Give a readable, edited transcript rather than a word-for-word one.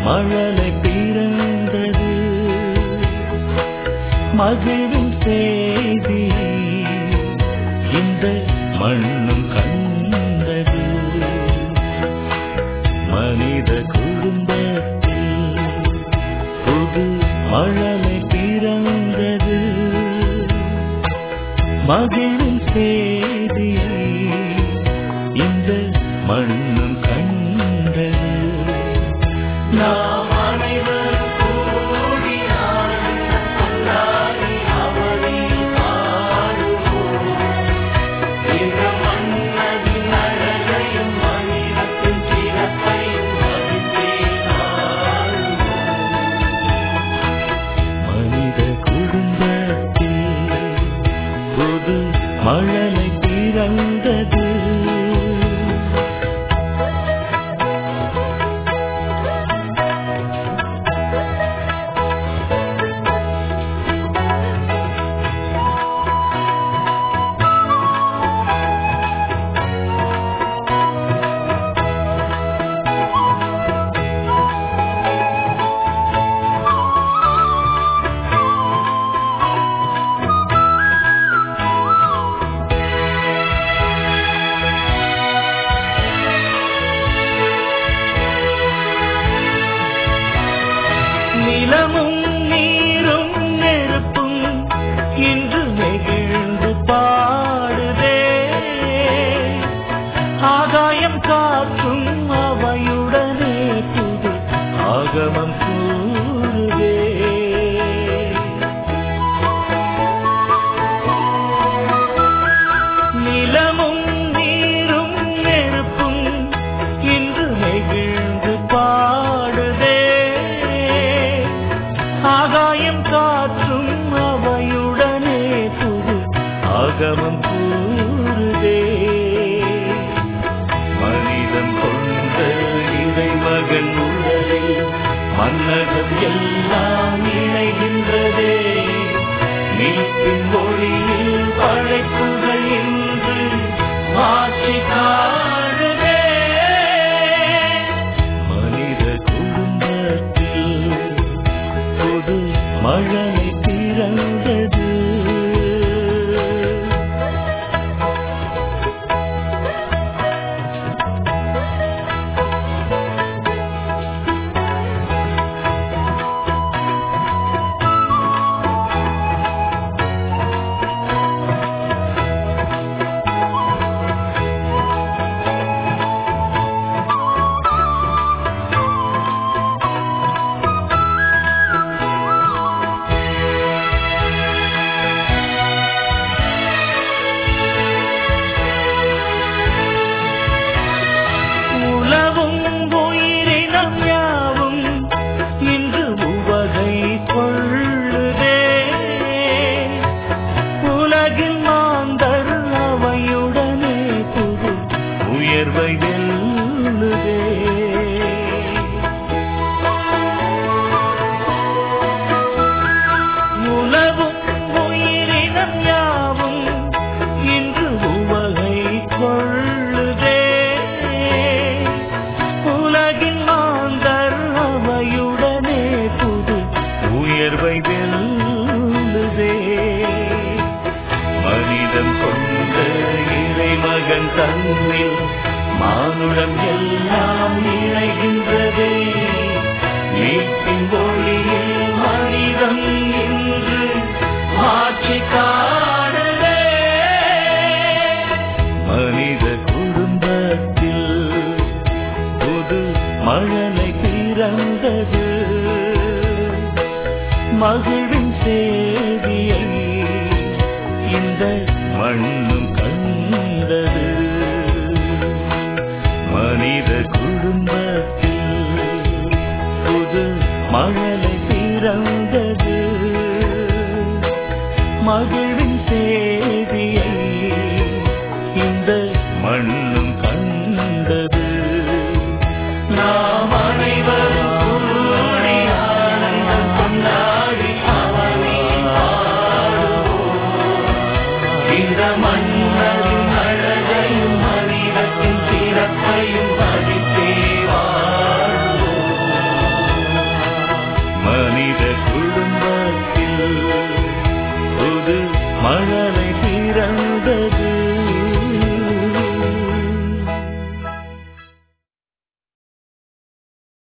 மழலை பிறந்தது, மகிழும் செய்தி இந்த மண்ணும் கண்டது. மனித குடும்பத்தில் புது மழலை பிறந்தது, மகிழும் செய்தி இந்த மண்ணும் கண்டது. நாம் அனைவரும் கூடி கொண்டாடி அவரை பாடுவோம். இந்த மன்னதின் அழகையும் மனிதத்தின் சிறப்பையும் மதித்தே நாடுவோம். மனித குடும்பத்தில் புது மழலை பிறந்தது. நிலமும் நீரும் நெருப்பும் இன்று நெகிழ்ந்து பாடுதே, ஆகாயம் காற்றும் அவையுடனே புது ஆகமம் கூறுதே. நிலமும் நீரும் நெருப்பும் இன்று நெகிழ்ந்து பாடுதே, ஆகாயம் காற்றும் அவையுடனே புது ஆகமம் கூறுதே. மனிதம் கொண்ட இறைமகன் உடலில் மன்னகம் எல்லாம் இணைகின்றதே. மீட்பின் ஒளியில் படைப்புகள் என்று மாற்றி காணுதே. மனித குடும்பத்தில் புது மழலை பிறந்தது. உலவும் உயிரினம் யாவும் இன்று உவகை கொள்ளுதே, உலகில் மாந்தர் அவையுடனே புது உயர்வை வெல்லுதே. உலவும் உயிரினம் யாவும் இன்று உவகை கொள்ளுதே, உலகின் மாந்தர் அவையுடனே புது உயர்வை வெல்லுதே. மனிதம் கொண்ட இறைமகன் தன்னில் மானுடம் எல்லாம் இணைகின்றதே. மீட்பின் ஒளியில் மனிதம் இன்று மாற்றி காணுதே. மனித குடும்பத்தில் புது மழலை பிறந்தது, மகிழும் செய்தியை இந்த மண்ணும் கண்டது. மனித குடும்பத்தில் புது மழலை பிறந்தது, மகிழும் செய்தியை இந்த மண்ணும் கண்டது. நாம் அனைவரும் கூடி ஆனந்தம் கொண்டாடி அவனை பாடுவோம். இந்த மண்